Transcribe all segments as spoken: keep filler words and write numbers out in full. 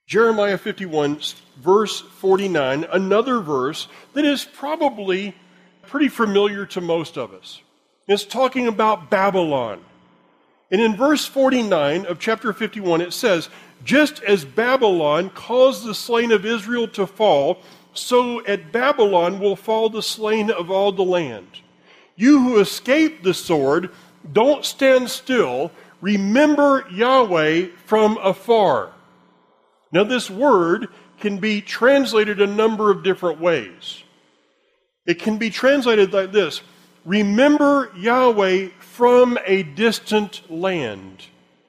Jeremiah fifty-one, verse forty-nine, another verse that is probably pretty familiar to most of us. It's talking about Babylon. And in verse forty-nine of chapter fifty-one, it says, "Just as Babylon caused the slain of Israel to fall, so at Babylon will fall the slain of all the land. You who escaped the sword, don't stand still. Remember Yahweh from afar." Now this word can be translated a number of different ways. It can be translated like this: remember Yahweh from a distant land.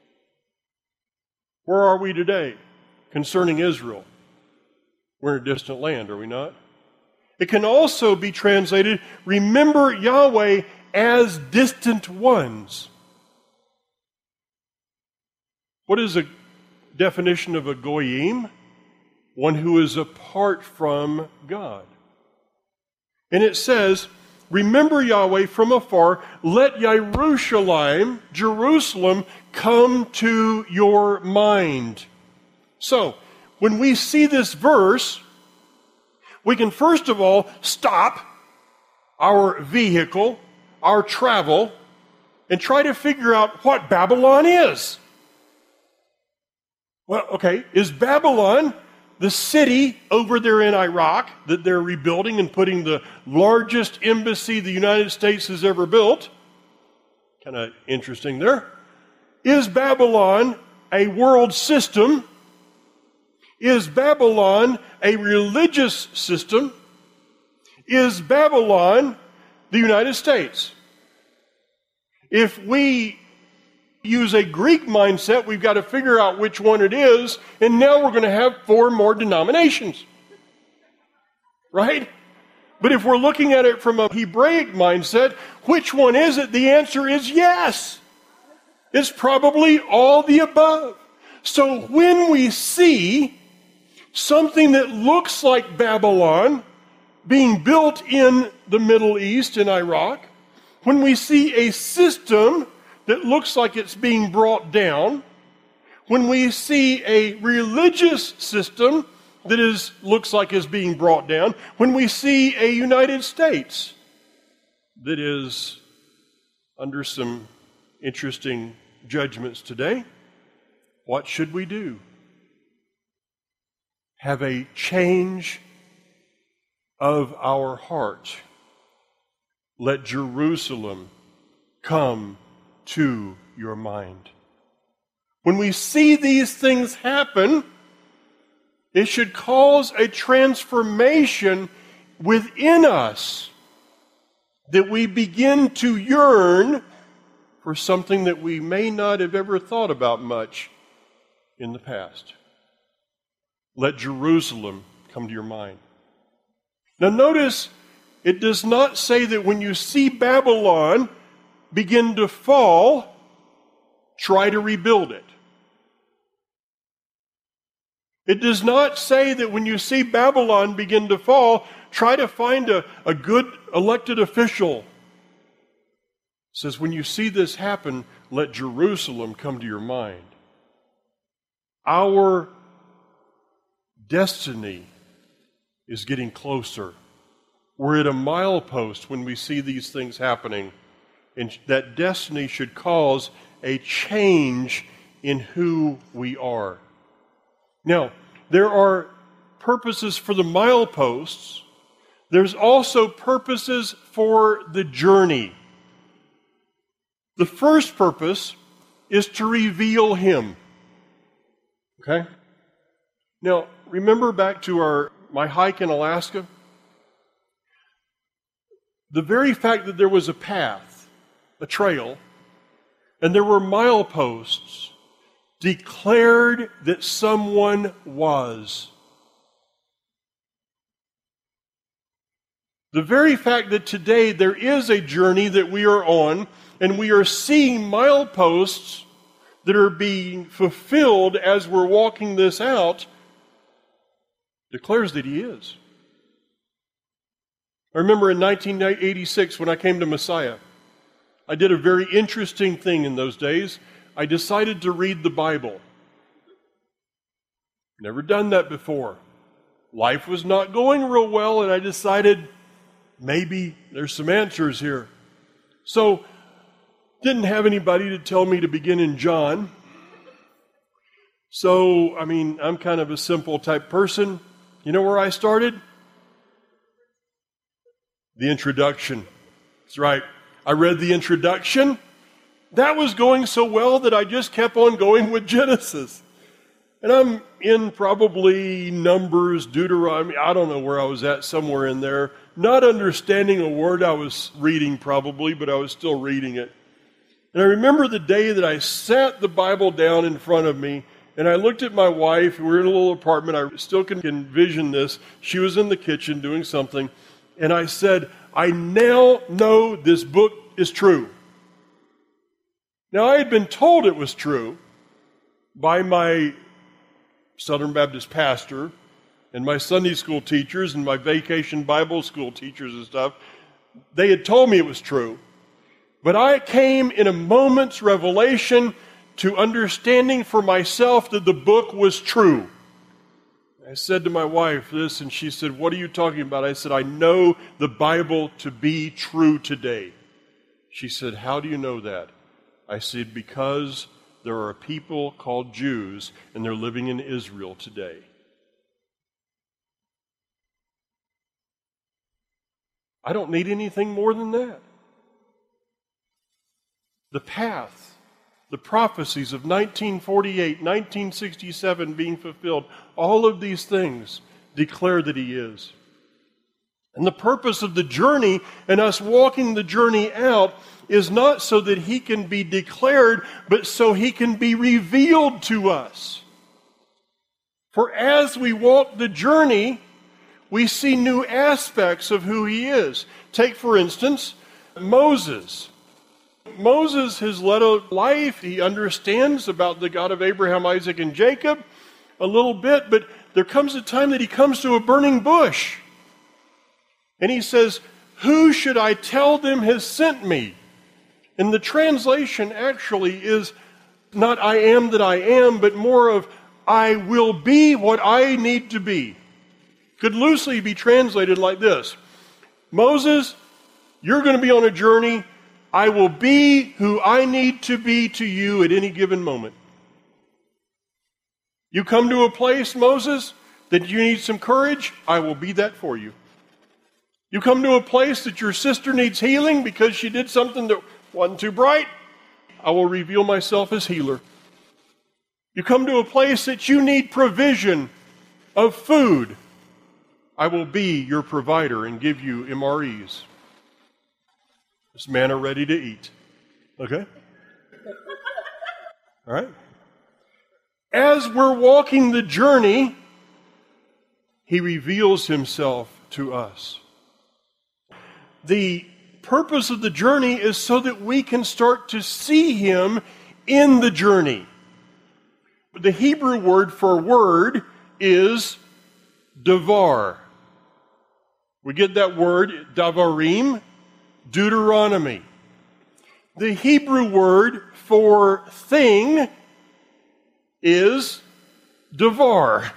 Where are we today concerning Israel? We're in a distant land, are we not? It can also be translated, remember Yahweh as distant ones. What is a definition of a goyim? One who is apart from God. And it says, remember Yahweh from afar, let Yerushalayim, Jerusalem, come to your mind. So, when we see this verse, we can first of all stop our vehicle, our travel, and try to figure out what Babylon is. Well, okay, is Babylon the city over there in Iraq that they're rebuilding and putting the largest embassy the United States has ever built? Kind of interesting there. Is Babylon a world system? Is Babylon a religious system? Is Babylon the United States? If we use a Greek mindset, we've got to figure out which one it is, and now we're going to have four more denominations. Right? But if we're looking at it from a Hebraic mindset, which one is it? The answer is yes. It's probably all the above. So when we see something that looks like Babylon being built in the Middle East, in Iraq, when we see a system that looks like it's being brought down, when we see a religious system that is looks like is being brought down, when we see a United States that is under some interesting judgments today, what should we do? Have a change of our heart. Let Jerusalem come to your mind. When we see these things happen, it should cause a transformation within us, that we begin to yearn for something that we may not have ever thought about much in the past. Let Jerusalem come to your mind. Now notice, it does not say that when you see Babylon begin to fall, try to rebuild it. It does not say that when you see Babylon begin to fall, try to find a, a good elected official. It says when you see this happen, let Jerusalem come to your mind. Our destiny is getting closer. We're at a milepost when we see these things happening. And that destiny should cause a change in who we are. Now, there are purposes for the mileposts. There's also purposes for the journey. The first purpose is to reveal Him. Okay? Now, remember back to our my hike in Alaska? The very fact that there was a path, a trail, and there were mileposts declared that someone was. The very fact that today there is a journey that we are on, and we are seeing mileposts that are being fulfilled as we're walking this out, declares that He is. I remember in nineteen eighty-six when I came to Messiah, I did a very interesting thing in those days. I decided to read the Bible. Never done that before. Life was not going real well, and I decided maybe there's some answers here. So, didn't have anybody to tell me to begin in John. So, I mean, I'm kind of a simple type person. You know where I started? The introduction. That's right. I read the introduction. That was going so well that I just kept on going with Genesis. And I'm in probably Numbers, Deuteronomy, I don't know where I was at, somewhere in there. Not understanding a word I was reading probably, but I was still reading it. And I remember the day that I sat the Bible down in front of me, and I looked at my wife. We were in a little apartment. I still can envision this. She was in the kitchen doing something. And I said, I now know this book is true. Now, I had been told it was true by my Southern Baptist pastor and my Sunday school teachers and my vacation Bible school teachers and stuff. They had told me it was true. But I came in a moment's revelation to understanding for myself that the book was true. I said to my wife this, and she said, what are you talking about? I said, I know the Bible to be true today. She said, how do you know that? I said, because there are people called Jews, and they're living in Israel today. I don't need anything more than that. The path, the prophecies of nineteen forty-eight, nineteen sixty-seven being fulfilled, all of these things declare that He is. And the purpose of the journey and us walking the journey out is not so that He can be declared, but so He can be revealed to us. For as we walk the journey, we see new aspects of who He is. Take, for instance, Moses. Moses has led a life. He understands about the God of Abraham, Isaac, and Jacob a little bit, but there comes a time that he comes to a burning bush. And he says, who should I tell them has sent me? And the translation actually is not I am that I am, but more of I will be what I need to be. Could loosely be translated like this. Moses, you're going to be on a journey. I will be who I need to be to you at any given moment. You come to a place, Moses, that you need some courage, I will be that for you. You come to a place that your sister needs healing because she did something that wasn't too bright, I will reveal myself as healer. You come to a place that you need provision of food, I will be your provider and give you M R Es. This manna ready to eat. Okay? All right? As we're walking the journey, He reveals Himself to us. The purpose of the journey is so that we can start to see Him in the journey. The Hebrew word for word is davar. We get that word, davarim, Deuteronomy. The Hebrew word for thing is davar.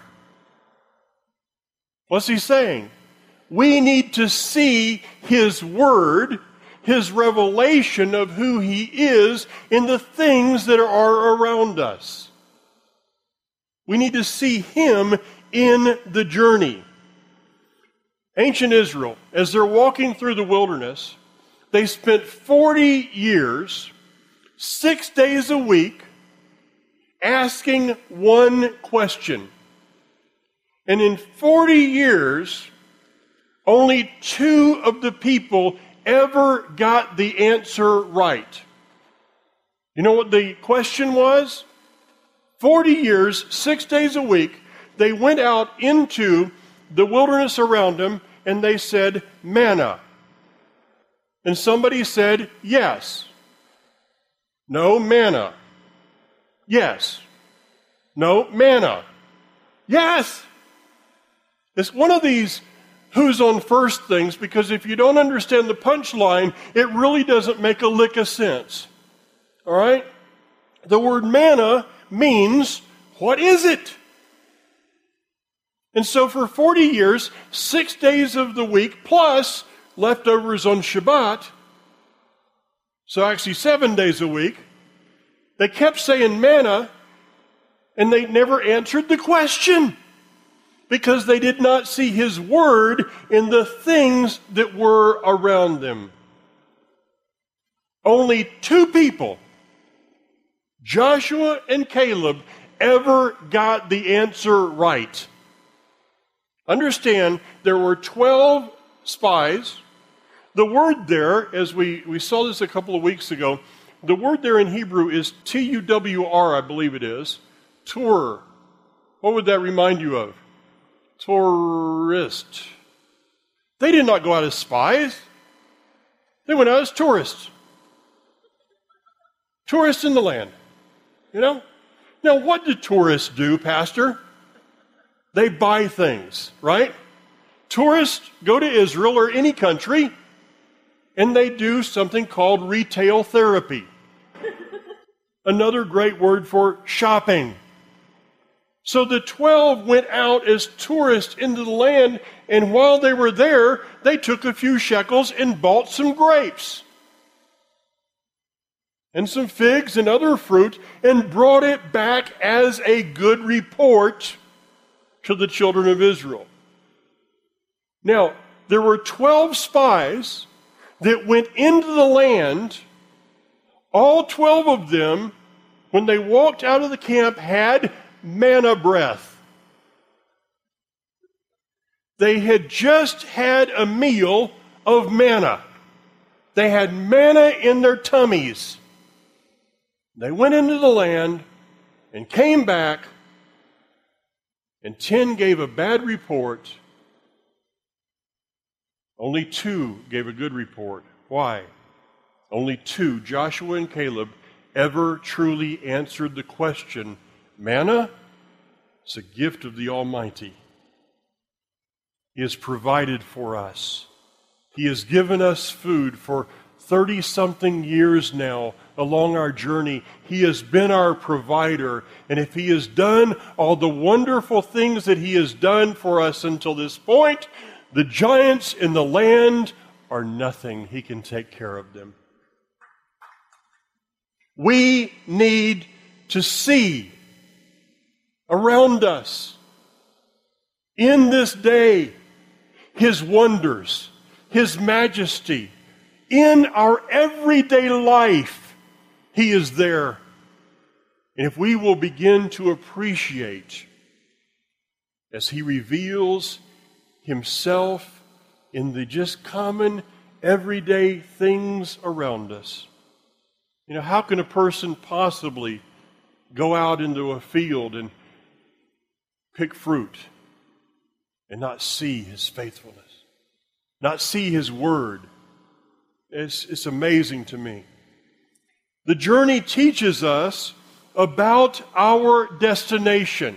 What's he saying? We need to see His word, His revelation of who He is in the things that are around us. We need to see Him in the journey. Ancient Israel, as they're walking through the wilderness, they spent forty years, six days a week, asking one question. And in forty years, only two of the people ever got the answer right. You know what the question was? forty years, six days a week, they went out into the wilderness around them, and they said, manna. And somebody said, yes. No, manna. Yes. No, manna. Yes. It's one of these who's on first things, because if you don't understand the punchline, it really doesn't make a lick of sense. All right? The word manna means, what is it? And so for forty years, six days of the week, plus leftovers on Shabbat, so actually seven days a week, they kept saying manna, and they never answered the question because they did not see His Word in the things that were around them. Only two people, Joshua and Caleb, ever got the answer right. Understand, there were twelve spies. The word there, as we, we saw this a couple of weeks ago, the word there in Hebrew is T U W R, I believe it is, tur. What would that remind you of? Tourist. They did not go out as spies. They went out as tourists. Tourists in the land. You know? Now, what do tourists do, Pastor? They buy things, right? Tourists go to Israel or any country, and they do something called retail therapy. Another great word for shopping. So the twelve went out as tourists into the land, and while they were there, they took a few shekels and bought some grapes and some figs and other fruit and brought it back as a good report to the children of Israel. Now, there were twelve spies that went into the land. All twelve of them, when they walked out of the camp, had manna breath. They had just had a meal of manna. They had manna in their tummies. They went into the land and came back, and ten gave a bad report. Only two gave a good report. Why? Only two, Joshua and Caleb, ever truly answered the question, manna is a gift of the Almighty. He has provided for us. He has given us food for thirty-something years now along our journey. He has been our provider. And if He has done all the wonderful things that He has done for us until this point, the giants in the land are nothing. He can take care of them. We need to see around us in this day His wonders, His majesty. In our everyday life, He is there. And if we will begin to appreciate as He reveals Himself in the just common everyday things around us. You know, how can a person possibly go out into a field and pick fruit and not see His faithfulness, not see His Word? It's, it's amazing to me. The journey teaches us about our destination.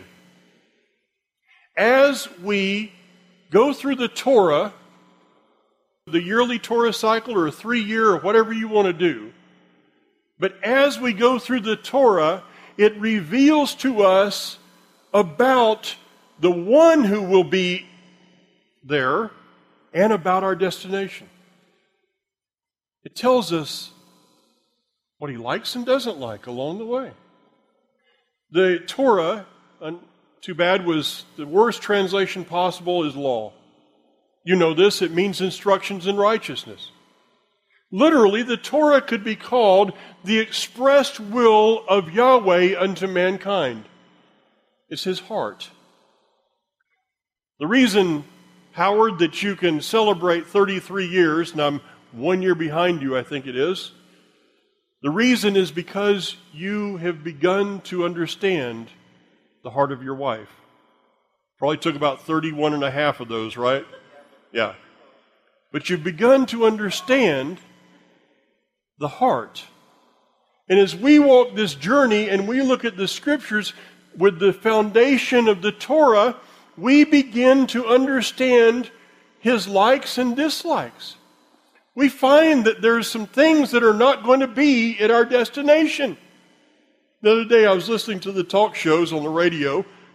As we go through the Torah, the yearly Torah cycle or a three-year or whatever you want to do, but as we go through the Torah, it reveals to us about the one who will be there and about our destination. It tells us what He likes and doesn't like along the way. The Torah, too bad, was the worst translation possible is law. You know this, it means instructions in righteousness. Literally, the Torah could be called the expressed will of Yahweh unto mankind. It's His heart. The reason, Howard, that you can celebrate thirty-three years, and I'm one year behind you, I think it is, the reason is because you have begun to understand the heart of your wife. Probably took about thirty-one and a half of those, right? Yeah. But you've begun to understand the heart. And as we walk this journey and we look at the Scriptures with the foundation of the Torah, we begin to understand His likes and dislikes. We find that there's some things that are not going to be at our destination. The other day I was listening to the talk shows on the radio,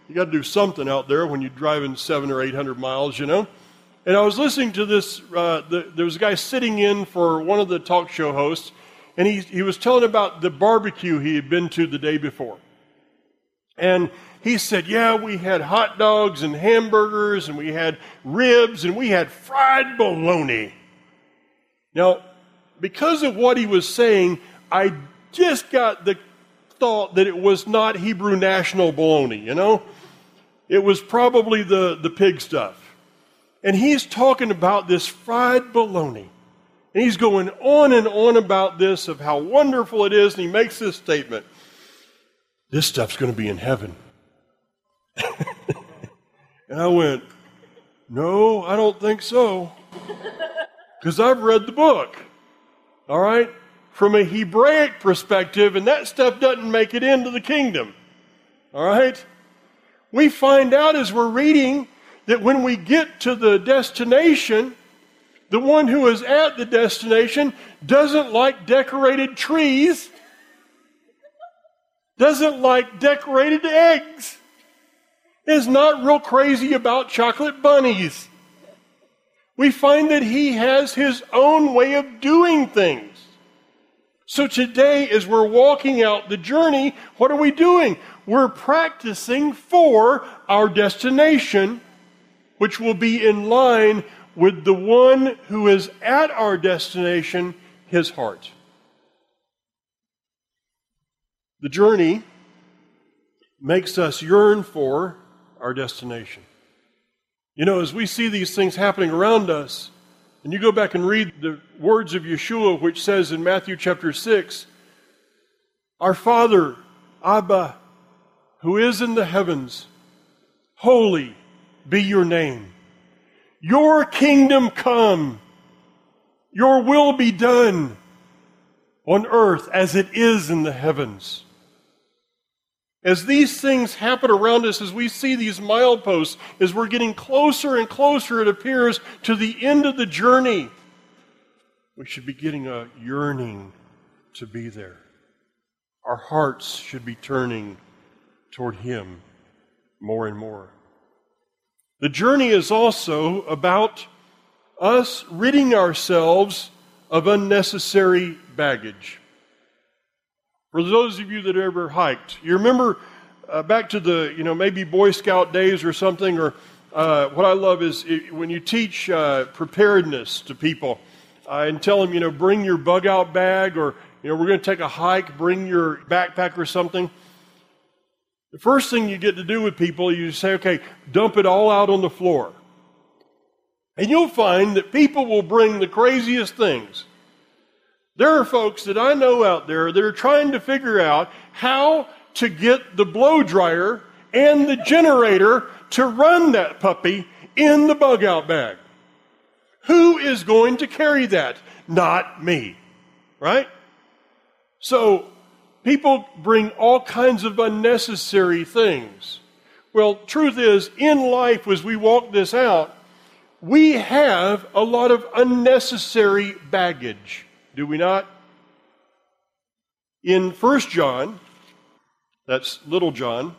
You got to do something out there when you're driving seven or eight hundred miles, you know. And I was listening to this. Uh, the, there was a guy sitting in for one of the talk show hosts, and he he was telling about the barbecue he had been to the day before. And he said, "Yeah, we had hot dogs and hamburgers, and we had ribs, and we had fried bologna." Now, because of what he was saying, I just got the thought that it was not Hebrew national bologna, you know? It was probably the, the pig stuff. And he's talking about this fried bologna. And he's going on and on about this, of how wonderful it is, and he makes this statement: "This stuff's going to be in heaven." And I went, "No, I don't think so. Because I've read the book." All right? From a Hebraic perspective, and that stuff doesn't make it into the kingdom. All right? We find out as we're reading that when we get to the destination, the one who is at the destination doesn't like decorated trees, doesn't like decorated eggs, is not real crazy about chocolate bunnies. We find that he has his own way of doing things. So today, as we're walking out the journey, what are we doing? We're practicing for our destination, which will be in line with the one who is at our destination, his heart. The journey makes us yearn for our destination. You know, as we see these things happening around us, and you go back and read the words of Yeshua, which says in Matthew chapter six, "Our Father, Abba, who is in the heavens, holy be your name. Your kingdom come. Your will be done on earth as it is in the heavens." As these things happen around us, as we see these mileposts, as we're getting closer and closer, it appears, to the end of the journey, we should be getting a yearning to be there. Our hearts should be turning toward Him more and more. The journey is also about us ridding ourselves of unnecessary baggage. For those of you that ever hiked, you remember uh, back to the, you know, maybe Boy Scout days or something, or uh, what I love is it, when you teach uh, preparedness to people uh, and tell them, you know, bring your bug out bag, or, you know, we're going to take a hike, bring your backpack or something. The first thing you get to do with people, you say, okay, dump it all out on the floor. And you'll find that people will bring the craziest things. There are folks that I know out there that are trying to figure out how to get the blow dryer and the generator to run that puppy in the bug out bag. Who is going to carry that? Not me. Right? So, people bring all kinds of unnecessary things. Well, truth is, in life, as we walk this out, we have a lot of unnecessary baggage. Do we not? In First John, that's little John,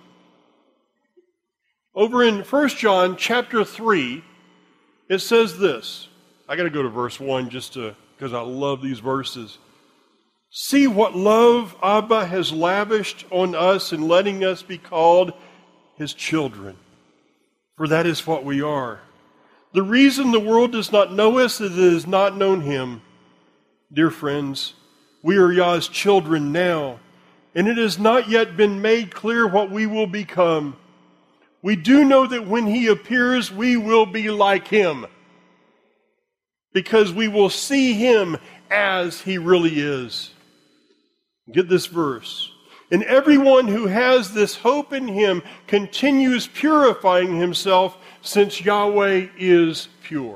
over in First John chapter three, it says this. I got to go to verse one just to, because I love these verses. "See what love Abba has lavished on us in letting us be called His children. For that is what we are. The reason the world does not know us is it has not known Him. Dear friends, we are Yah's children now, and it has not yet been made clear what we will become. We do know that when He appears, we will be like Him, because we will see Him as He really is." Get this verse. "And everyone who has this hope in Him continues purifying himself, since Yahweh is pure."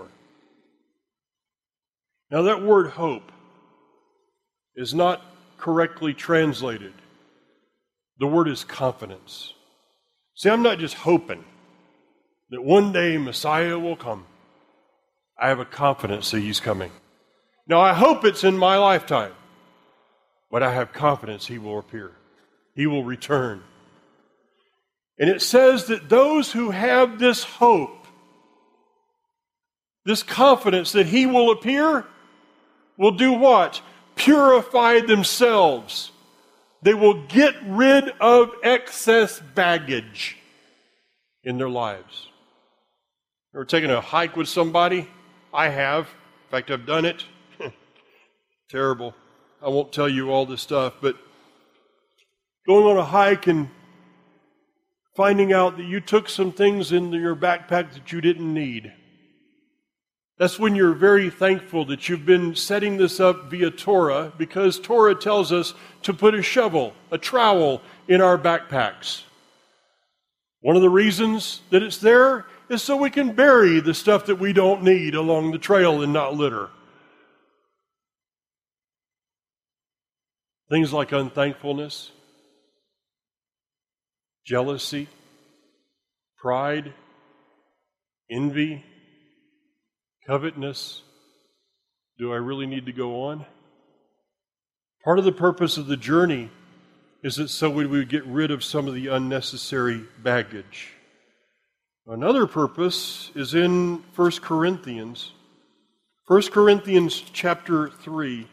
Now that word hope is not correctly translated. The word is confidence. See, I'm not just hoping that one day Messiah will come. I have a confidence that He's coming. Now, I hope it's in my lifetime, but I have confidence He will appear. He will return. And it says that those who have this hope, this confidence that He will appear, will do what? Purify themselves. They will get rid of excess baggage in their lives. Ever taken a hike with somebody? I have. In fact, I've done it. Terrible. I won't tell you all this stuff, but going on a hike and finding out that you took some things in your backpack that you didn't need. That's when you're very thankful that you've been setting this up via Torah, because Torah tells us to put a shovel, a trowel in our backpacks. One of the reasons that it's there is so we can bury the stuff that we don't need along the trail and not litter. Things like unthankfulness, jealousy, pride, envy, covetousness. Do I really need to go on? Part of the purpose of the journey is that so we would get rid of some of the unnecessary baggage. Another purpose is in First Corinthians. First Corinthians chapter three.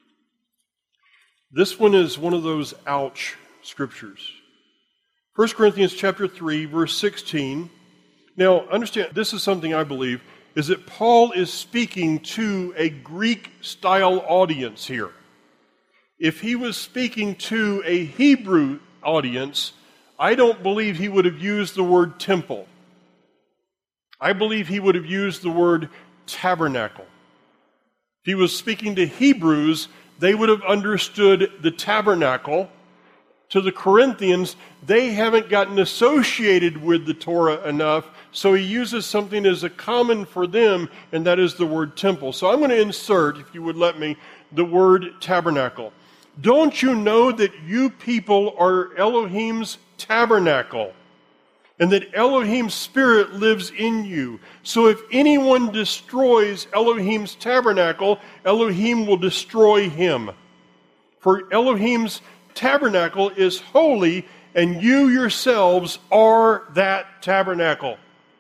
This one is one of those ouch scriptures. First Corinthians chapter three, verse sixteen. Now, understand, this is something I believe, is that Paul is speaking to a Greek-style audience here. If he was speaking to a Hebrew audience, I don't believe he would have used the word temple. I believe he would have used the word tabernacle. If he was speaking to Hebrews, they would have understood the tabernacle. To the Corinthians, they haven't gotten associated with the Torah enough, so he uses something as a common for them, and that is the word temple. So I'm going to insert, if you would let me, the word tabernacle. Don't you know that you people are Elohim's tabernacle, and that Elohim's Spirit lives in you? So if anyone destroys Elohim's tabernacle, Elohim will destroy him. For Elohim's tabernacle is holy, and you yourselves are that tabernacle.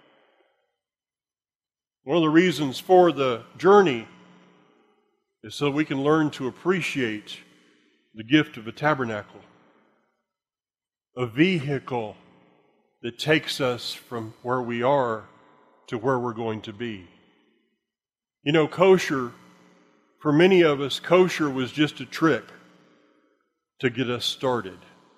One of the reasons for the journey is so we can learn to appreciate the gift of a tabernacle, a vehicle that takes us from where we are to where we're going to be. You know, kosher, for many of us, kosher was just a trick to get us started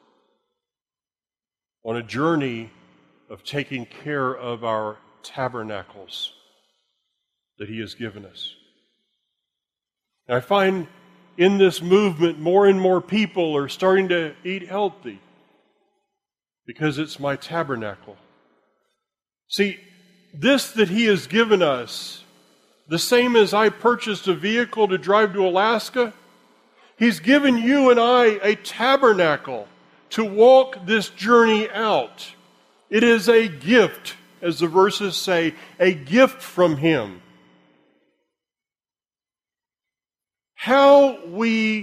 on a journey of taking care of our tabernacles that He has given us. And I find in this movement more and more people are starting to eat healthy because it's my tabernacle. See, this that He has given us, the same as I purchased a vehicle to drive to Alaska, He's given you and I a tabernacle to walk this journey out. It is a gift, as the verses say, a gift from Him. How we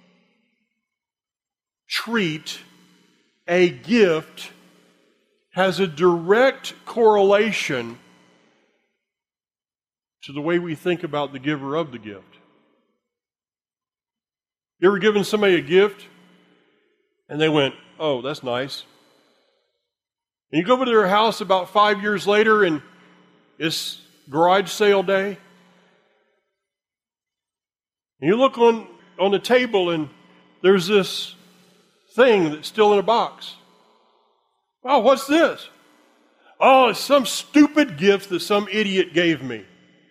treat a gift has a direct correlation to the way we think about the giver of the gift. You ever given somebody a gift and they went, oh, that's nice? And you go over to their house about five years later and it's garage sale day. And you look on, on the table and there's this thing that's still in a box. Oh, what's this? Oh, it's some stupid gift that some idiot gave me.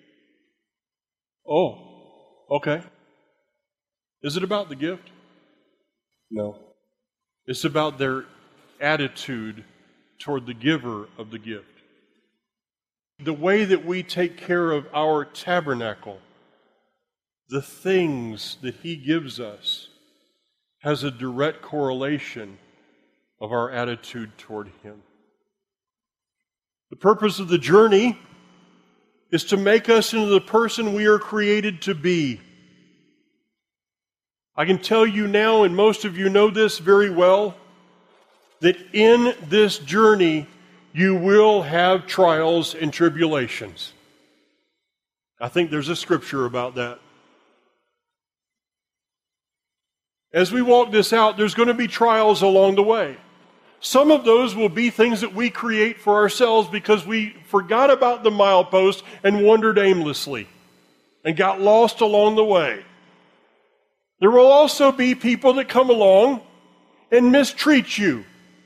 Oh, okay. Is it about the gift? No. It's about their attitude toward the giver of the gift. The way that we take care of our tabernacle, the things that He gives us, has a direct correlation of our attitude toward Him. The purpose of the journey is to make us into the person we are created to be. I can tell you now, and most of you know this very well, that in this journey you will have trials and tribulations. I think there's a scripture about that. As we walk this out, there's going to be trials along the way. Some of those will be things that we create for ourselves because we forgot about the milepost and wandered aimlessly and got lost along the way. There will also be people that come along and mistreat you.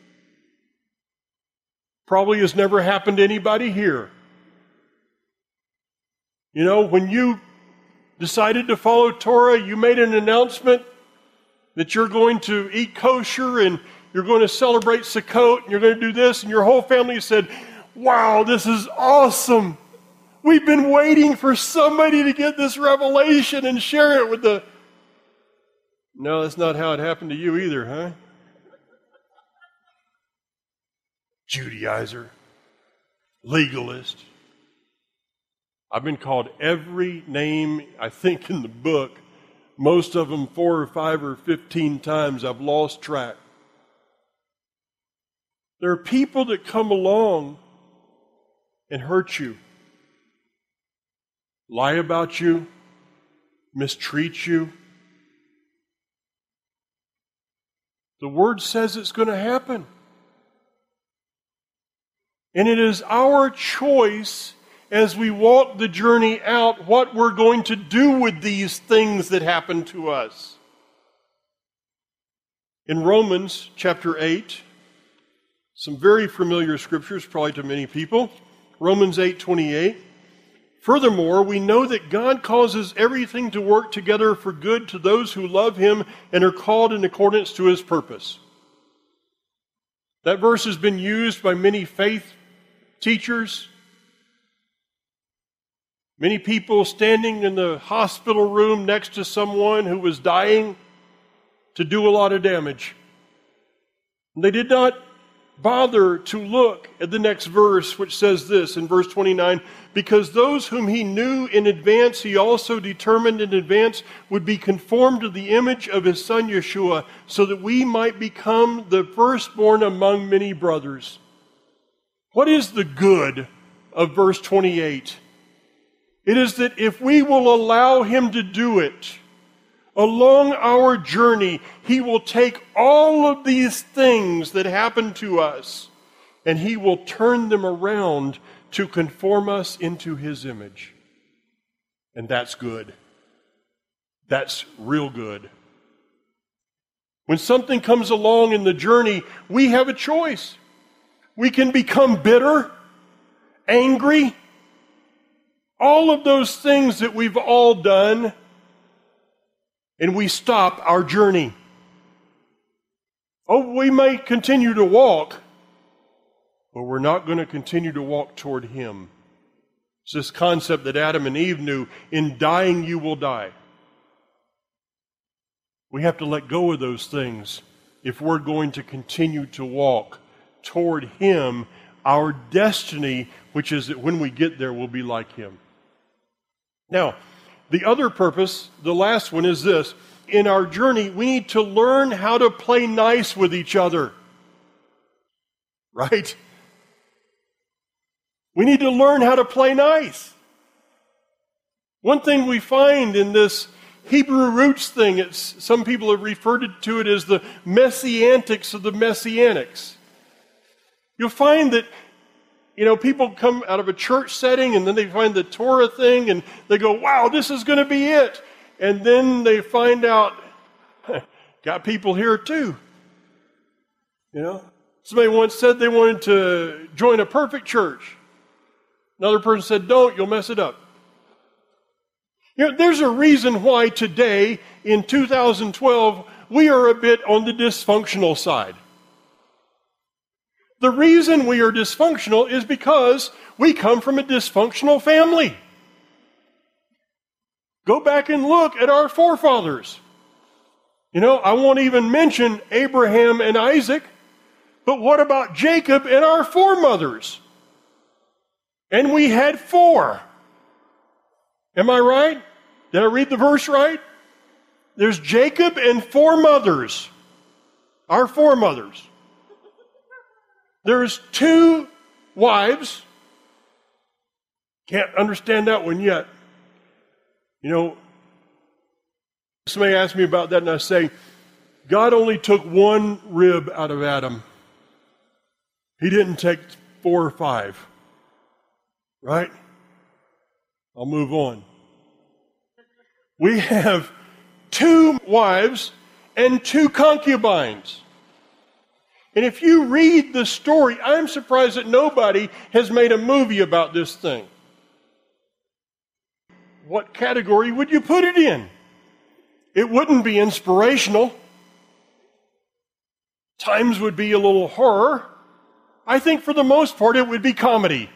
Probably has never happened to anybody here. You know, when you decided to follow Torah, you made an announcement that you're going to eat kosher and you're going to celebrate Sukkot and you're going to do this, and your whole family said, wow, this is awesome. We've been waiting for somebody to get this revelation and share it with the... No, that's not how it happened to you either, huh? Judaizer, legalist. I've been called every name, I think, in the book. Most of them four or five or fifteen times. I've lost track. There are people that come along and hurt you, lie about you, mistreat you. The Word says it's going to happen. And it is our choice as we walk the journey out what we're going to do with these things that happen to us. In Romans chapter eight, some very familiar scriptures probably to many people. Romans eight twenty-eight. Furthermore, we know that God causes everything to work together for good to those who love Him and are called in accordance to His purpose. That verse has been used by many faith teachers, many people standing in the hospital room next to someone who was dying to do a lot of damage. And they did not bother to look at the next verse, which says this in verse twenty-nine, because those whom He knew in advance, He also determined in advance would be conformed to the image of His Son Yeshua, so that we might become the firstborn among many brothers. What is the good of verse twenty-eight? It is that if we will allow Him to do it, along our journey, He will take all of these things that happen to us and He will turn them around to conform us into His image. And that's good. That's real good. When something comes along in the journey, we have a choice. We can become bitter, angry, all of those things that we've all done, and we stop our journey. Oh, we may continue to walk, but we're not going to continue to walk toward Him. It's this concept that Adam and Eve knew, in dying you will die. We have to let go of those things if we're going to continue to walk toward Him, our destiny, which is that when we get there, we'll be like Him. Now, the other purpose, the last one, is this. In our journey, we need to learn how to play nice with each other. Right? We need to learn how to play nice. One thing we find in this Hebrew roots thing, it's, some people have referred to it as the messianics of the messianics. You'll find that, you know, people come out of a church setting and then they find the Torah thing and they go, wow, this is going to be it. And then they find out, got people here too. You know, somebody once said they wanted to join a perfect church. Another person said, don't, you'll mess it up. You know, there's a reason why today, in two thousand twelve, we are a bit on the dysfunctional side. The reason we are dysfunctional is because we come from a dysfunctional family. Go back and look at our forefathers. You know, I won't even mention Abraham and Isaac, but what about Jacob and our foremothers? And we had four. Am I right? Did I read the verse right? There's Jacob and four mothers. Our foremothers. There's two wives. Can't understand that one yet. You know, somebody asked me about that, and I say, God only took one rib out of Adam. He didn't take four or five. Right? I'll move on. We have two wives and two concubines. And if you read the story, I'm surprised that nobody has made a movie about this thing. What category would you put it in? It wouldn't be inspirational. Times would be a little horror. I think for the most part it would be comedy.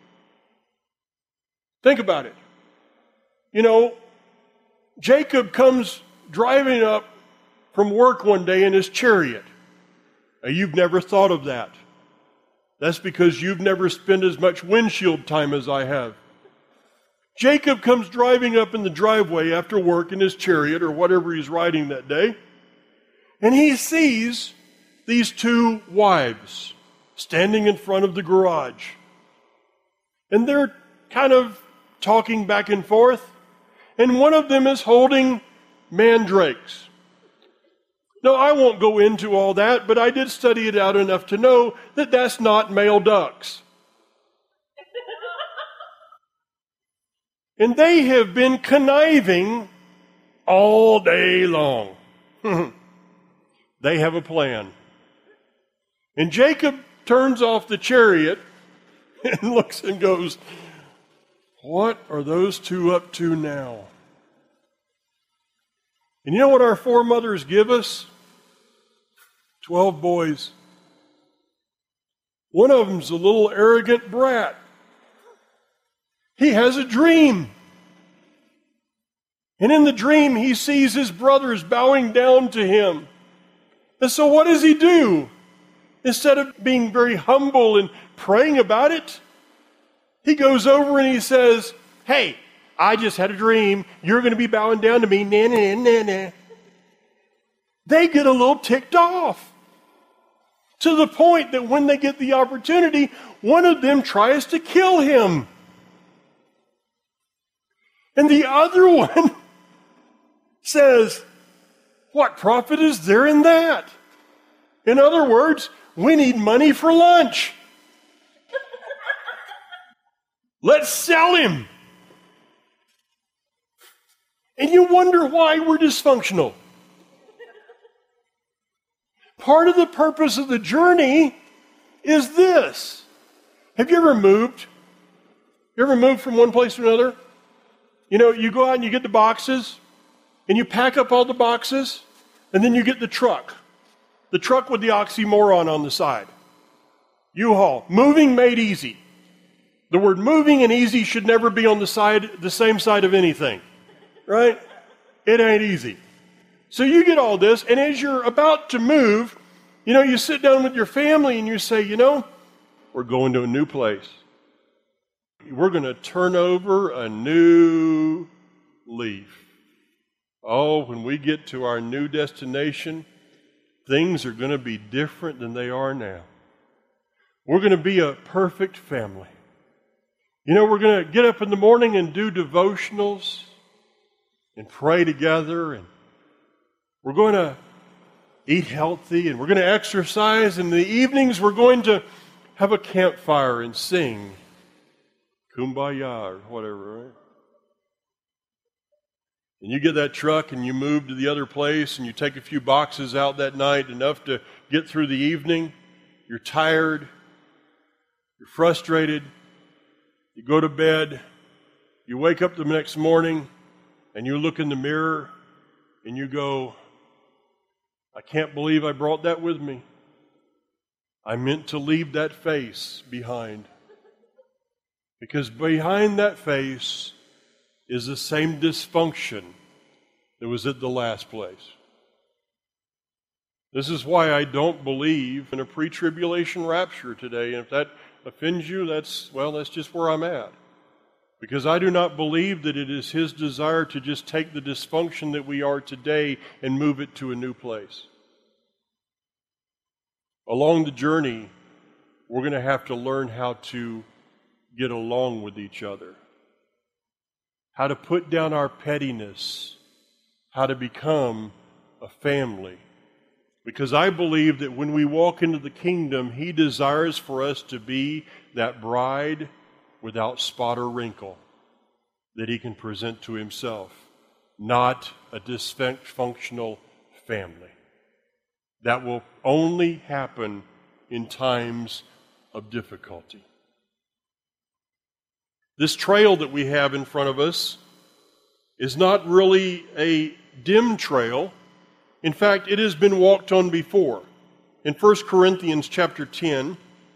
Think about it. You know, Jacob comes driving up from work one day in his chariot. Now, you've never thought of that. That's because you've never spent as much windshield time as I have. Jacob comes driving up in the driveway after work in his chariot or whatever he's riding that day, and he sees these two wives standing in front of the garage. And they're kind of talking back and forth, and one of them is holding mandrakes. Now, I won't go into all that, but I did study it out enough to know that that's not male ducks. And they have been conniving all day long. They have a plan. And Jacob turns off the chariot and looks and goes, what are those two up to now? And you know what our foremothers give us? Twelve boys. One of them's a little arrogant brat. He has a dream. And in the dream, he sees his brothers bowing down to him. And so what does he do? Instead of being very humble and praying about it, he goes over and he says, hey, I just had a dream. You're going to be bowing down to me. Nah, nah, nah, nah. They get a little ticked off. To the point that when they get the opportunity, one of them tries to kill him. And the other one says, what profit is there in that? In other words, we need money for lunch. Let's sell him. And you wonder why we're dysfunctional. Part of the purpose of the journey is this. Have you ever moved? You ever moved from one place to another? You know, you go out and you get the boxes, and you pack up all the boxes, and then you get the truck. The truck with the oxymoron on the side. U-Haul. Moving made easy. The word moving and easy should never be on the side, the same side of anything. Right? It ain't easy. So you get all this, and as you're about to move, you know, you sit down with your family and you say, you know, we're going to a new place. We're going to turn over a new leaf. Oh, when we get to our new destination, things are going to be different than they are now. We're going to be a perfect family. You know, we're going to get up in the morning and do devotionals and pray together, and we're going to eat healthy, and we're going to exercise, and in the evenings we're going to have a campfire and sing Kumbaya or whatever, right? And you get that truck and you move to the other place and you take a few boxes out that night, enough to get through the evening. You're tired. You're frustrated. You go to bed. You wake up the next morning and you look in the mirror and you go, I can't believe I brought that with me. I meant to leave that face behind. Because behind that face is the same dysfunction that was at the last place. This is why I don't believe in a pre-tribulation rapture today. And if that offends you, that's, well, that's just where I'm at. Because I do not believe that it is His desire to just take the dysfunction that we are today and move it to a new place. Along the journey, we're going to have to learn how to get along with each other, how to put down our pettiness, how to become a family. Because I believe that when we walk into the kingdom, He desires for us to be that bride without spot or wrinkle that He can present to Himself, not a dysfunctional family. That will only happen in times of difficulty. This trail that we have in front of us is not really a dim trail. In fact, it has been walked on before. In First Corinthians chapter ten,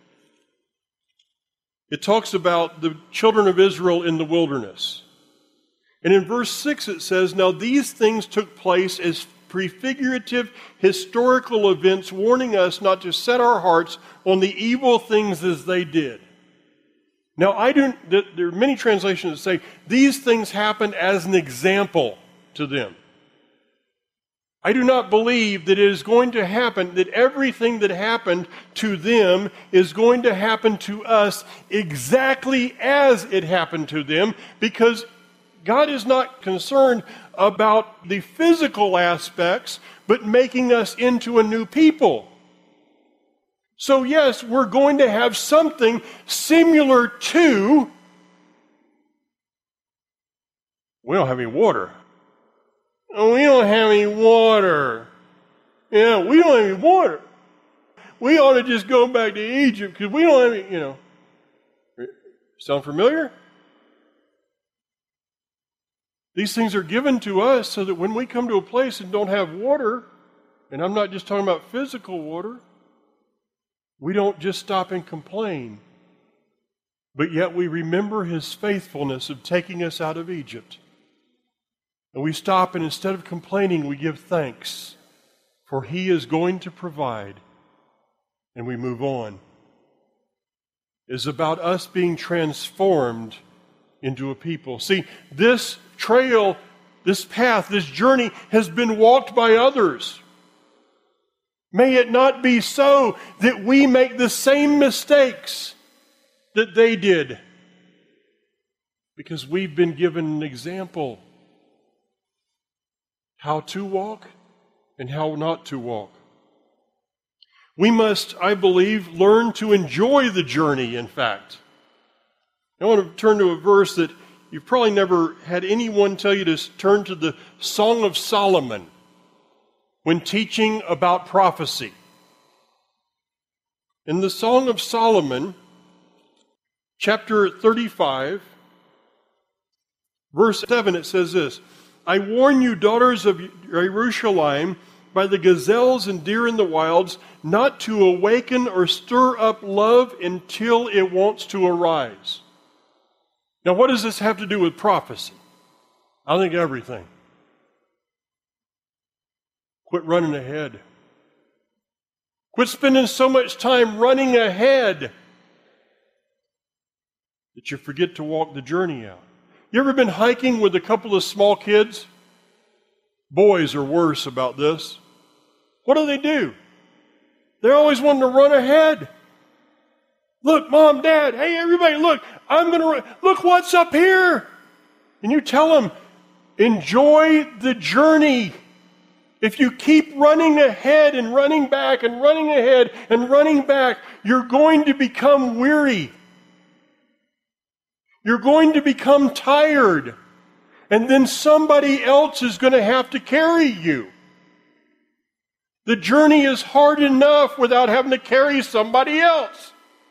it talks about the children of Israel in the wilderness. And in verse six it says, "Now these things took place as prefigurative historical events, warning us not to set our hearts on the evil things as they did." Now, I do. There are many translations that say these things happened as an example to them. I do not believe that it is going to happen, that everything that happened to them is going to happen to us exactly as it happened to them, because God is not concerned about the physical aspects, but making us into a new people. So yes, we're going to have something similar to, we don't have any water. Oh, we don't have any water. Yeah, we don't have any water. We ought to just go back to Egypt because we don't have any, you know. Sound familiar? These things are given to us so that when we come to a place and don't have water, and I'm not just talking about physical water, we don't just stop and complain, but yet we remember His faithfulness of taking us out of Egypt. And we stop, and instead of complaining, we give thanks, for He is going to provide, and we move on. It's about us being transformed into a people. See, this trail, this path, this journey has been walked by others. May it not be so that we make the same mistakes that they did, because we've been given an example how to walk and how not to walk. We must, I believe, learn to enjoy the journey, in fact. I want to turn to a verse that you've probably never had anyone tell you to turn to, the Song of Solomon when teaching about prophecy. In the Song of Solomon, chapter thirty-five, verse seven, it says this, "I warn you, daughters of Jerusalem, by the gazelles and deer in the wilds, not to awaken or stir up love until it wants to arise." Now, what does this have to do with prophecy? I think everything. Quit running ahead. Quit spending so much time running ahead that you forget to walk the journey out. You ever been hiking with a couple of small kids? Boys are worse about this. What do they do? They're always wanting to run ahead. Look, Mom, Dad, hey, everybody, look, I'm going to run. Look what's up here. And you tell them, enjoy the journey. If you keep running ahead and running back and running ahead and running back, you're going to become weary. You're going to become tired. And then somebody else is going to have to carry you. The journey is hard enough without having to carry somebody else.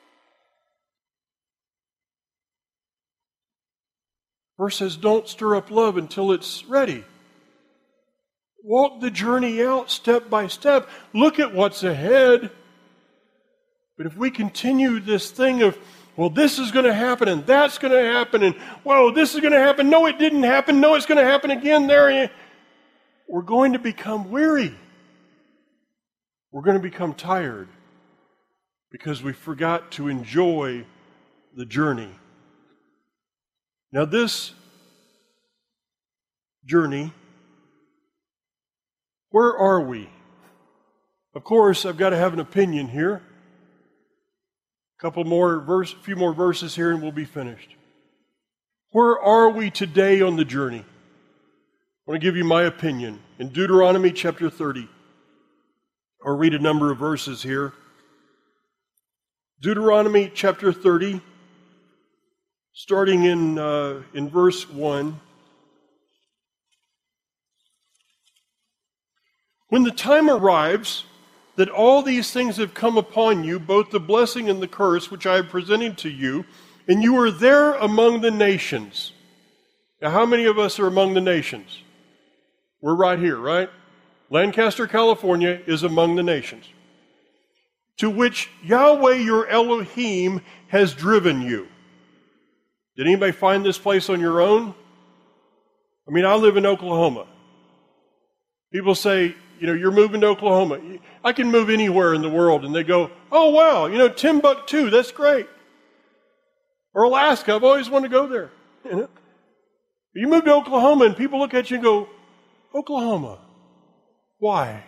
Verse says, don't stir up love until it's ready. Walk the journey out step by step. Look at what's ahead. But if we continue this thing of, well, this is going to happen and that's going to happen and, whoa, this is going to happen. No, it didn't happen. No, it's going to happen again there. We're going to become weary. We're going to become tired because we forgot to enjoy the journey. Now, this journey, where are we? Of course, I've got to have an opinion here. couple more verse, few more verses here and we'll be finished. Where are we today on the journey? I want to give you my opinion. In Deuteronomy chapter thirty, I'll read a number of verses here. Deuteronomy chapter thirty, starting in, uh, in verse one. When the time arrives that all these things have come upon you, both the blessing and the curse, which I have presented to you, and you are there among the nations. Now, how many of us are among the nations? We're right here, right? Lancaster, California is among the nations, to which Yahweh your Elohim has driven you. Did anybody find this place on your own? I mean, I live in Oklahoma. People say, you know, you're moving to Oklahoma. I can move anywhere in the world. And they go, oh, wow, you know, Timbuktu, that's great. Or Alaska, I've always wanted to go there. You know? You move to Oklahoma and people look at you and go, Oklahoma, why?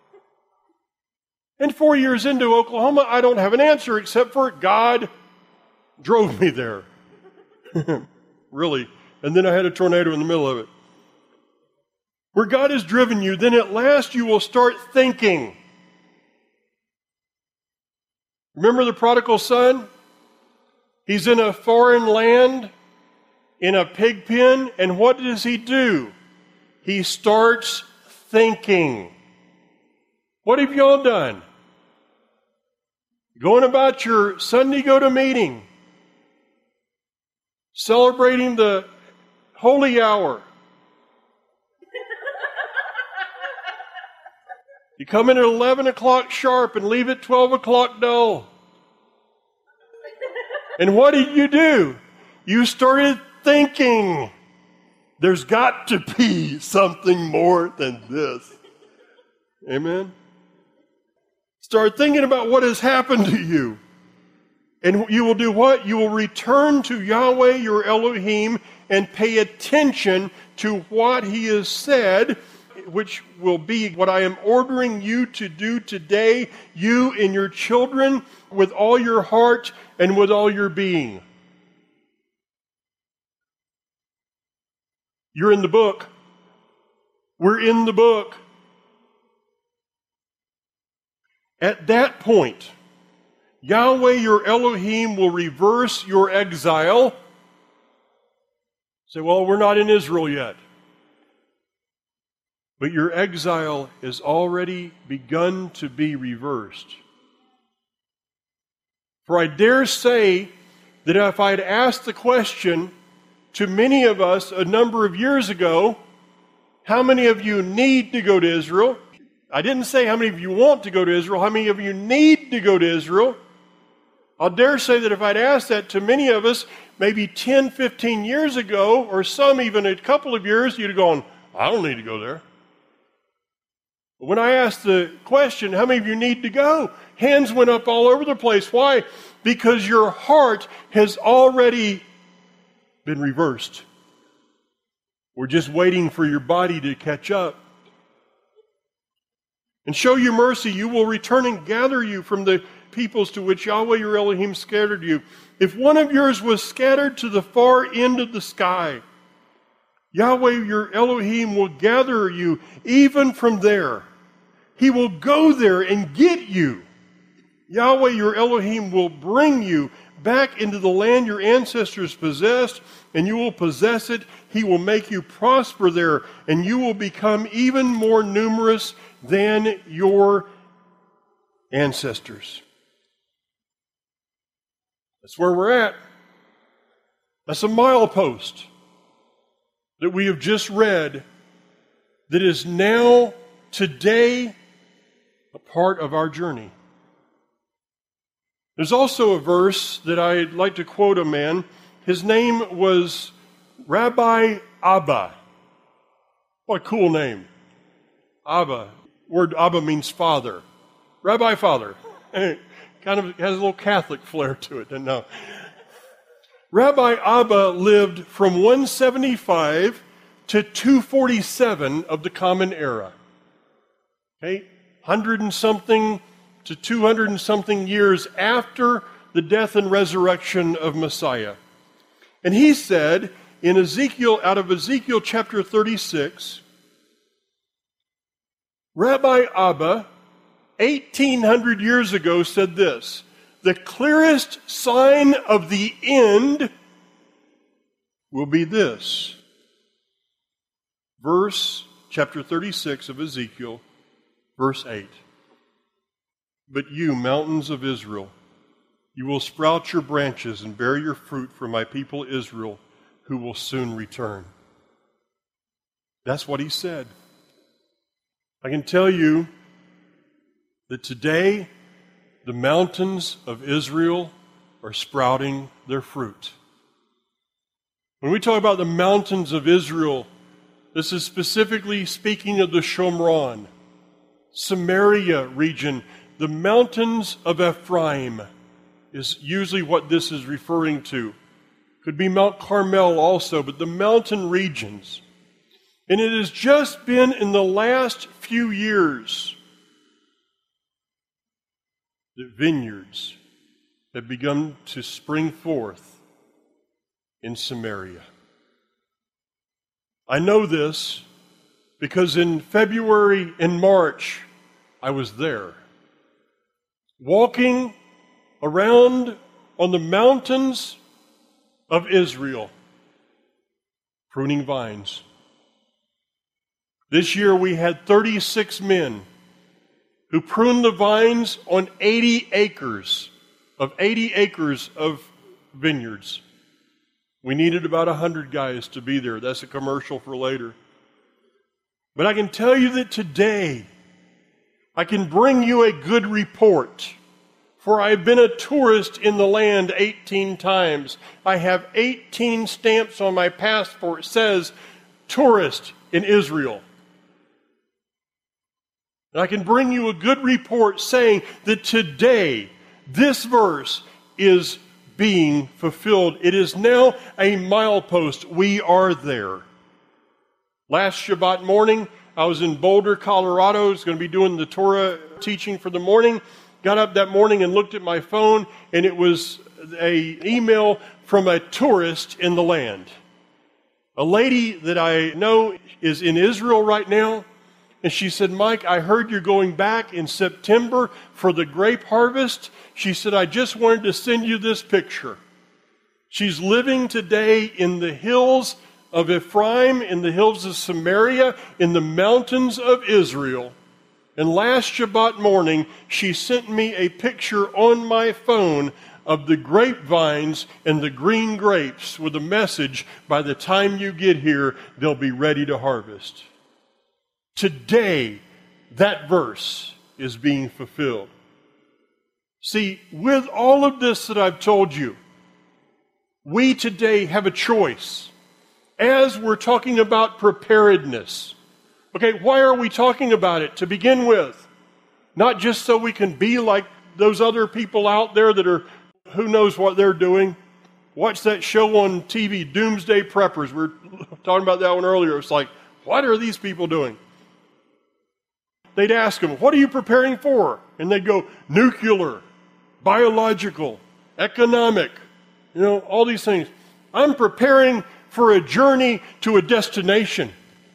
And four years into Oklahoma, I don't have an answer except for God drove me there. Really. And then I had a tornado in the middle of it. Where God has driven you, then at last you will start thinking. Remember the prodigal son? He's in a foreign land, in a pig pen, and what does he do? He starts thinking. What have y'all done? Going about your Sunday go-to meeting, celebrating the holy hour. You come in at eleven o'clock sharp and leave at twelve o'clock dull. And what did you do? You started thinking, there's got to be something more than this. Amen? Start thinking about what has happened to you. And you will do what? You will return to Yahweh your Elohim and pay attention to what He has said, which will be what I am ordering you to do today, you and your children, with all your heart and with all your being. You're in the book. We're in the book. At that point, Yahweh your Elohim will reverse your exile. Say, well, we're not in Israel yet. But your exile has already begun to be reversed. For I dare say that if I had asked the question to many of us a number of years ago, how many of you need to go to Israel? I didn't say how many of you want to go to Israel, how many of you need to go to Israel? I dare say that if I'd asked that to many of us maybe ten, fifteen years ago, or some even a couple of years, you'd have gone, I don't need to go there. But when I asked the question, how many of you need to go? Hands went up all over the place. Why? Because your heart has already been reversed. We're just waiting for your body to catch up. And show you mercy, you will return and gather you from the peoples to which Yahweh your Elohim scattered you. If one of yours was scattered to the far end of the sky, Yahweh your Elohim will gather you even from there. He will go there and get you. Yahweh your Elohim will bring you back into the land your ancestors possessed, and you will possess it. He will make you prosper there, and you will become even more numerous than your ancestors. That's where we're at. That's a milepost that we have just read that is now, today, a part of our journey. There's also a verse that I'd like to quote a man. His name was Rabbi Abba. What a cool name. Abba. Word Abba means father. Rabbi Father. Kind of has a little Catholic flair to it, doesn't it? Rabbi Abba lived from one seventy-five to two forty-seven of the Common Era. Okay? Hundred and something to two hundred and something years after the death and resurrection of Messiah. And he said in Ezekiel, out of Ezekiel chapter thirty-six, Rabbi Abba, eighteen hundred years ago, said this: the clearest sign of the end will be this. Verse, chapter thirty-six of Ezekiel, verse eight. But you, mountains of Israel, you will sprout your branches and bear your fruit for my people Israel, who will soon return. That's what he said. I can tell you that today the mountains of Israel are sprouting their fruit. When we talk about the mountains of Israel, this is specifically speaking of the Shomron, Samaria region. The mountains of Ephraim is usually what this is referring to. Could be Mount Carmel also, but the mountain regions. And it has just been in the last few years that vineyards have begun to spring forth in Samaria. I know this because in February and March, I was there, walking around on the mountains of Israel, pruning vines. This year we had thirty-six men who pruned the vines on eighty acres of eighty acres of vineyards. We needed about one hundred guys to be there. That's a commercial for later. But I can tell you that today I can bring you a good report. For I've been a tourist in the land eighteen times. I have eighteen stamps on my passport that says tourist in Israel. And I can bring you a good report saying that today this verse is being fulfilled. It is now a milepost. We are there. Last Shabbat morning, I was in Boulder, Colorado. I was going to be doing the Torah teaching for the morning. Got up that morning and looked at my phone, and it was an email from a tourist in the land. A lady that I know is in Israel right now, and she said, Mike, I heard you're going back in September for the grape harvest. She said, I just wanted to send you this picture. She's living today in the hills of Ephraim, in the hills of Samaria, in the mountains of Israel. And last Shabbat morning, she sent me a picture on my phone of the grapevines and the green grapes with a message, by the time you get here, they'll be ready to harvest. Today, that verse is being fulfilled. See, with all of this that I've told you, we today have a choice. As we're talking about preparedness, okay, why are we talking about it to begin with? Not just so we can be like those other people out there that are, who knows what they're doing. Watch that show on T V, Doomsday Preppers. We were talking about that one earlier. It's like, what are these people doing? They'd ask them, what are you preparing for? And they'd go, nuclear, biological, economic, you know, all these things. I'm preparing for a journey to a destination.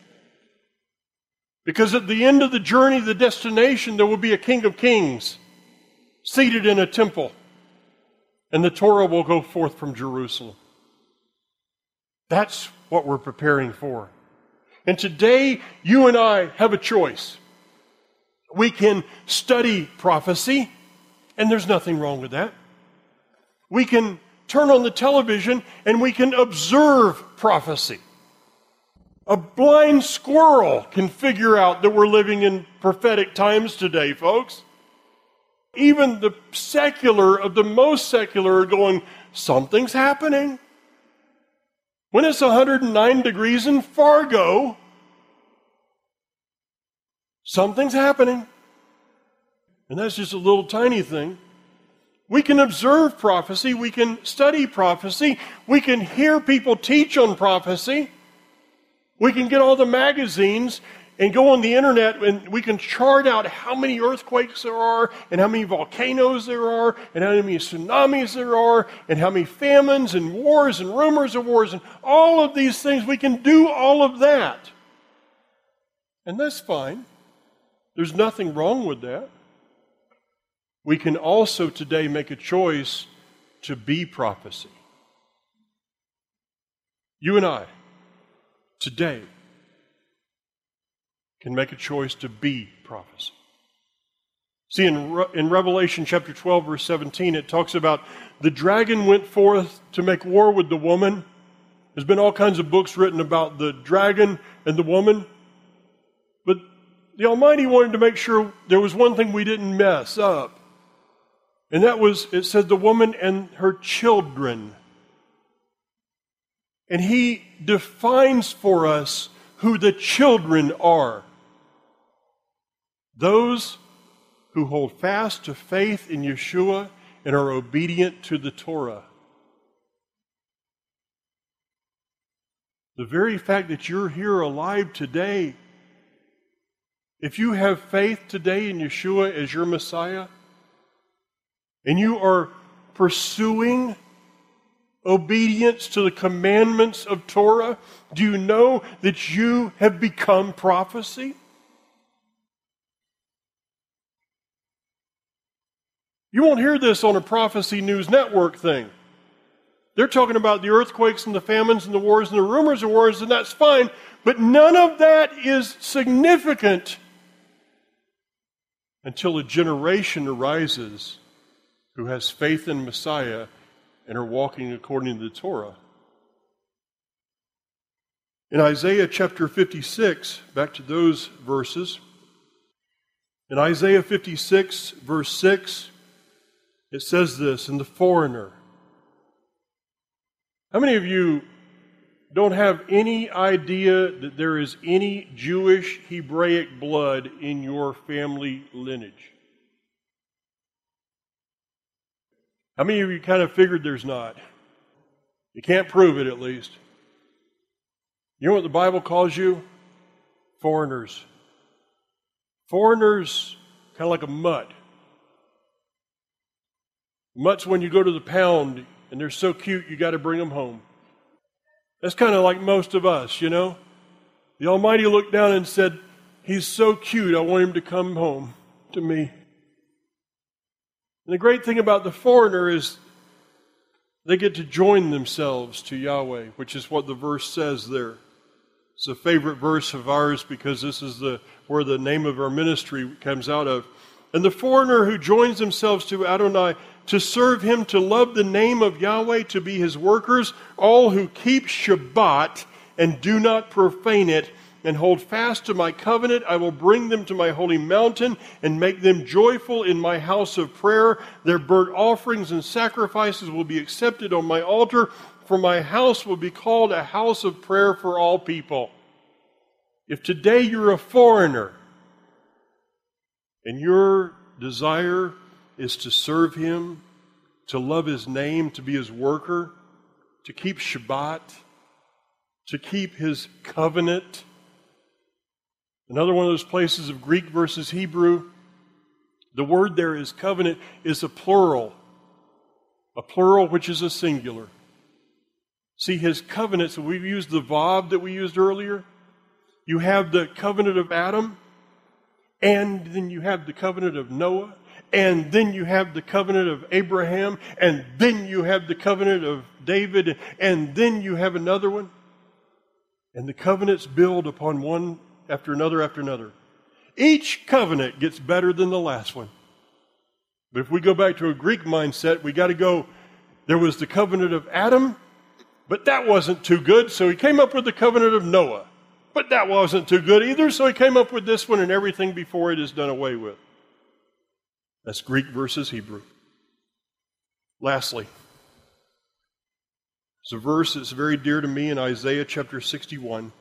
Because at the end of the journey, the destination, there will be a King of Kings seated in a temple. And the Torah will go forth from Jerusalem. That's what we're preparing for. And today, you and I have a choice. We can study prophecy, and there's nothing wrong with that. We can turn on the television, and we can observe prophecy. A blind squirrel can figure out that we're living in prophetic times today, folks. Even the secular of the most secular are going, something's happening. When it's one hundred nine degrees in Fargo, something's happening. And that's just a little tiny thing. We can observe prophecy. We can study prophecy. We can hear people teach on prophecy. We can get all the magazines and go on the internet and we can chart out how many earthquakes there are and how many volcanoes there are and how many tsunamis there are and how many famines and wars and rumors of wars and all of these things. We can do all of that. And that's fine. There's nothing wrong with that. We can also today make a choice to be prophecy. You and I, today, can make a choice to be prophecy. See, in, Re- in Revelation chapter twelve, verse seventeen, it talks about the dragon went forth to make war with the woman. There's been all kinds of books written about the dragon and the woman. But the Almighty wanted to make sure there was one thing we didn't mess up. And that was, it said, the woman and her children. And He defines for us who the children are. Those who hold fast to faith in Yeshua and are obedient to the Torah. The very fact that you're here alive today, if you have faith today in Yeshua as your Messiah, and you are pursuing obedience to the commandments of Torah, do you know that you have become prophecy? You won't hear this on a Prophecy News Network thing. They're talking about the earthquakes and the famines and the wars and the rumors of wars, and that's fine, but none of that is significant until a generation arises who has faith in Messiah and are walking according to the Torah. In Isaiah chapter fifty-six, back to those verses, in Isaiah fifty-six, verse six, it says this, in the foreigner. How many of you don't have any idea that there is any Jewish Hebraic blood in your family lineage? How many of you kind of figured there's not? You can't prove it, at least. You know what the Bible calls you? Foreigners. Foreigners, kind of like a mutt. Mutts, when you go to the pound and they're so cute, you got to bring them home. That's kind of like most of us, you know? The Almighty looked down and said, He's so cute, I want him to come home to me. And the great thing about the foreigner is they get to join themselves to Yahweh, which is what the verse says there. It's a favorite verse of ours because this is the where the name of our ministry comes out of. And the foreigner who joins themselves to Adonai to serve Him, to love the name of Yahweh, to be His workers, all who keep Shabbat and do not profane it, and hold fast to my covenant, I will bring them to my holy mountain and make them joyful in my house of prayer. Their burnt offerings and sacrifices will be accepted on my altar, for my house will be called a house of prayer for all people. If today you're a foreigner and your desire is to serve Him, to love His name, to be His worker, to keep Shabbat, to keep His covenant. Another one of those places of Greek versus Hebrew, the word there is covenant, is a plural. A plural which is a singular. See, His covenants, so we've used the vav that we used earlier. You have the covenant of Adam, and then you have the covenant of Noah, and then you have the covenant of Abraham, and then you have the covenant of David, and then you have another one. And the covenants build upon one after another after another. Each covenant gets better than the last one. But if we go back to a Greek mindset, we got to go, there was the covenant of Adam, but that wasn't too good, so he came up with the covenant of Noah. But that wasn't too good either, so he came up with this one, and everything before it is done away with. That's Greek versus Hebrew. Lastly, there's a verse that's very dear to me in Isaiah chapter sixty-one.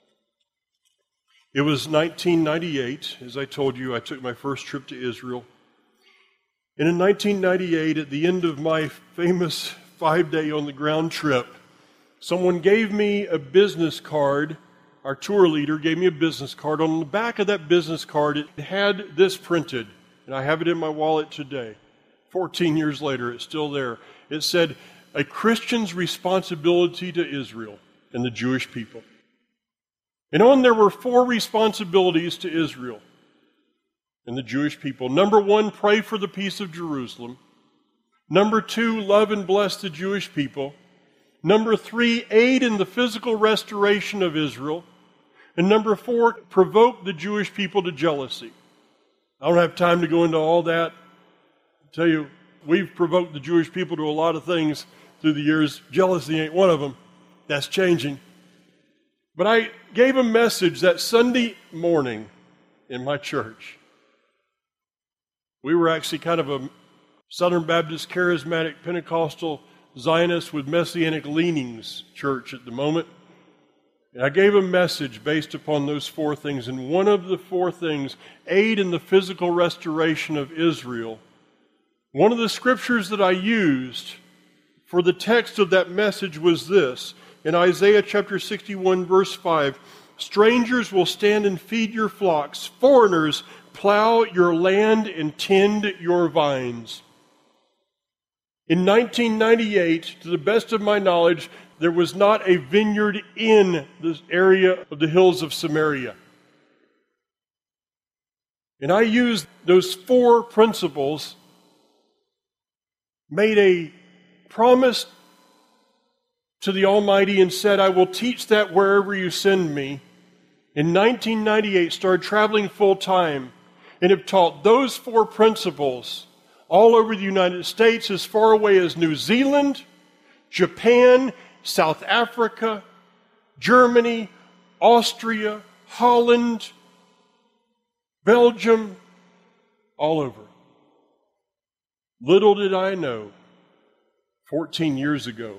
It was nineteen ninety-eight. As I told you, I took my first trip to Israel. And in nineteen ninety-eight, at the end of my famous five-day on-the-ground trip, someone gave me a business card our tour leader gave me a business card. On the back of that business card, it had this printed, and I have it in my wallet today. fourteen years later, it's still there. It said, "A Christian's responsibility to Israel and the Jewish people." And on there were four responsibilities to Israel and the Jewish people. Number one, pray for the peace of Jerusalem. Number two, love and bless the Jewish people. Number three, aid in the physical restoration of Israel. And number four, provoke the Jewish people to jealousy. I don't have time to go into all that. I tell you, we've provoked the Jewish people to a lot of things through the years. Jealousy ain't one of them. That's changing. But I gave a message that Sunday morning in my church. We were actually kind of a Southern Baptist, Charismatic, Pentecostal, Zionist with Messianic leanings church at the moment. And I gave a message based upon those four things. And one of the four things, aid in the physical restoration of Israel. One of the scriptures that I used for the text of that message was this. In Isaiah chapter sixty-one, verse five, "Strangers will stand and feed your flocks. Foreigners plow your land and tend your vines." In nineteen ninety-eight, to the best of my knowledge, there was not a vineyard in this area of the hills of Samaria. And I used those four principles, made a promise to the Almighty and said, "I will teach that wherever you send me." In nineteen ninety-eight, started traveling full time and have taught those four principles all over the United States, as far away as New Zealand, Japan, South Africa, Germany, Austria, Holland, Belgium, all over. Little did I know, fourteen years ago,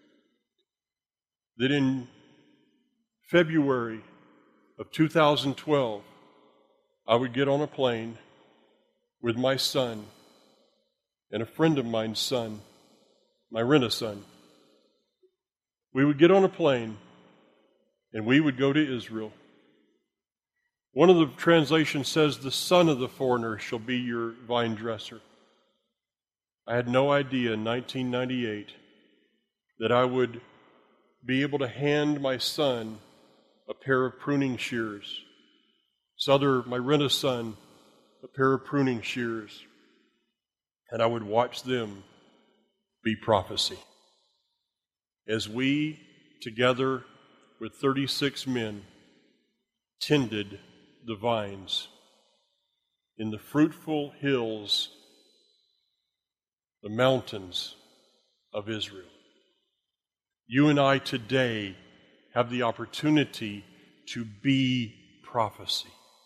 that in February of two thousand twelve, I would get on a plane with my son and a friend of mine's son, my Rena son. We would get on a plane and we would go to Israel. One of the translations says, "The son of the foreigner shall be your vine dresser." I had no idea in nineteen ninety-eight that I would be able to hand my son a pair of pruning shears. Souther, my Rena son, a pair of pruning shears. And I would watch them be prophecy. As we, together with thirty-six men, tended the vines in the fruitful hills, the mountains of Israel. You and I today have the opportunity to be prophecy.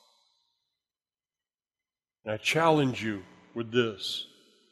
And I challenge you with this,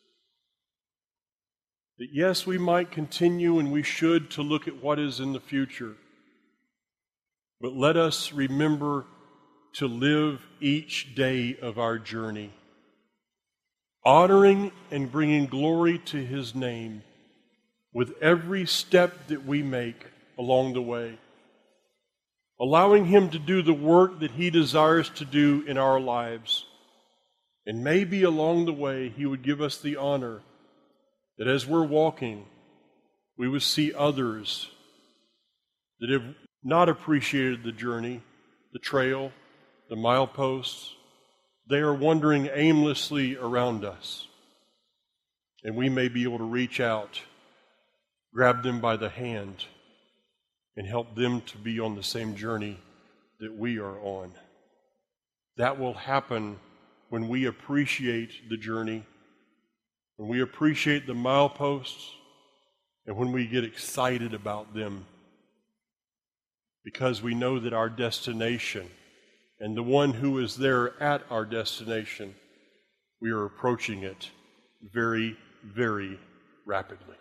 that yes, we might continue and we should to look at what is in the future, but let us remember to live each day of our journey, honoring and bringing glory to His name with every step that we make along the way, allowing Him to do the work that He desires to do in our lives. And maybe along the way He would give us the honor that as we're walking, we would see others that have not appreciated the journey, the trail, the mileposts. They are wandering aimlessly around us. And we may be able to reach out, grab them by the hand, and help them to be on the same journey that we are on. That will happen when we appreciate the journey, when we appreciate the mileposts, and when we get excited about them, because we know that our destination and the one who is there at our destination, we are approaching it very, very rapidly.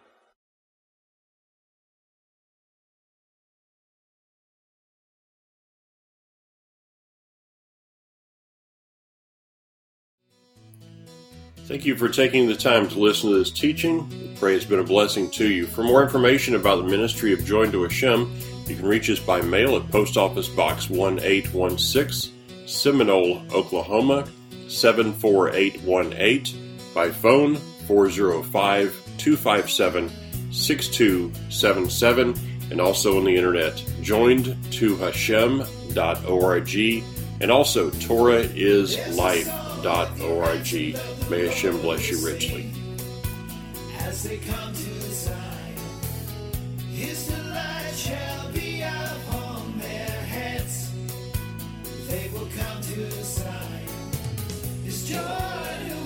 Thank you for taking the time to listen to this teaching. We pray it's been a blessing to you. For more information about the ministry of Join to Hashem, You can reach us by mail at Post Office Box one eight one six, Seminole, Oklahoma seven four eight one eight, by phone four oh five, two five seven, six two seven seven, and also on the internet, joined to hashem dot org, and also torah is life dot org. May Hashem bless you richly. As they come to Zion, His delight shall be upon their heads. They will come to Zion, His joy